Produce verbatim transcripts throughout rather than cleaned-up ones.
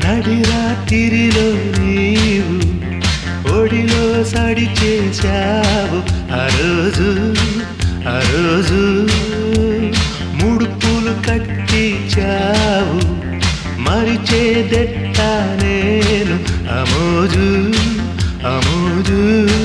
నడిరాత్రిలో నీవు ఒడిలో సడి చేశావు ఆ రోజు ఆ రోజు ముడుపులు కట్టించావు మరిచేదెట్ట నేను అమోజు అమోజు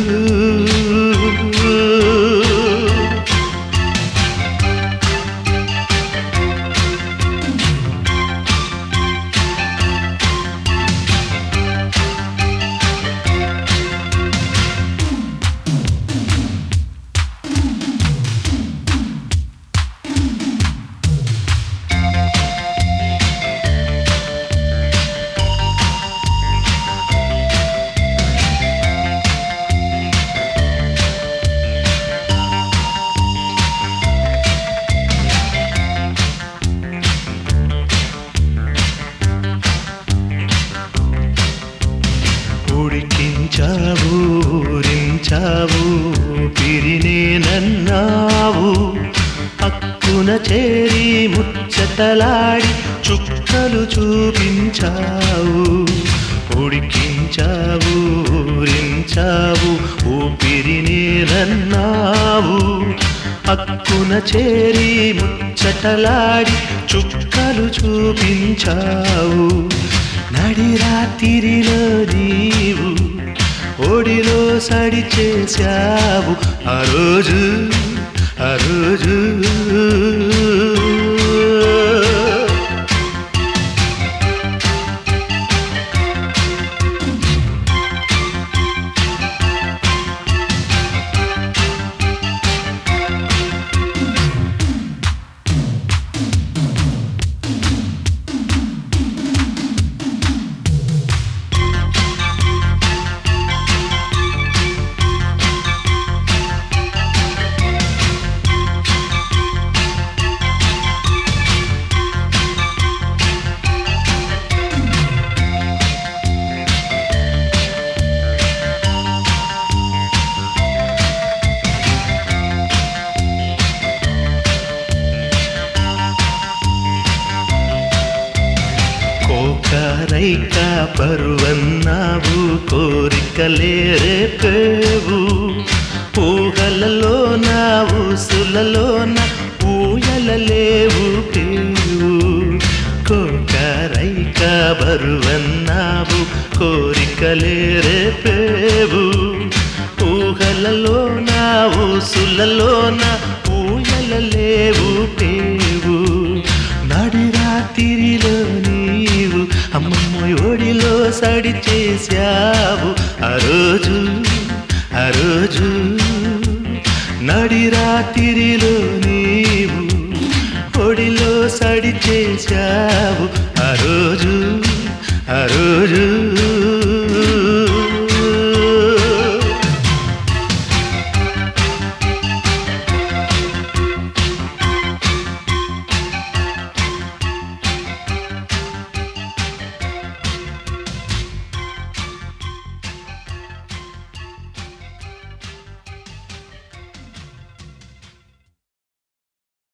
ఉడికించావు ఊరించావు పిరినే నన్నావు అక్కున చేరి ముచ్చటలాడి చుక్కలు చూపించావు ఉడికించావు ఊరించావు ఊపిరినే నన్నావు అక్కున చేరి ముచ్చటలాడి చుక్కలు చూపించావు నడిరాత్రిలో నీవు ఒడిలో సడి చేశావు ఆ రోజు ఆ రోజు కోకరైక పరువన్నావు కోరికలే రేపేవు ఊహలలో నా ఊసులలో నా ఊయలలేవు పేవు కోకరైక బరువన్నావు కోరికలే రేపేవు ఊహలలో నా ఊసులలో నా ఊయలలేవు పేవు నడిరాత్రిలో నీవు అమ్మమ్మ ఒడిలో సడి చేశావు ఆ రోజు ఆ రోజు నడిరాత్రిలో నీవు ఒడిలో సడి చేశావు ఆ రోజు ఆ రోజు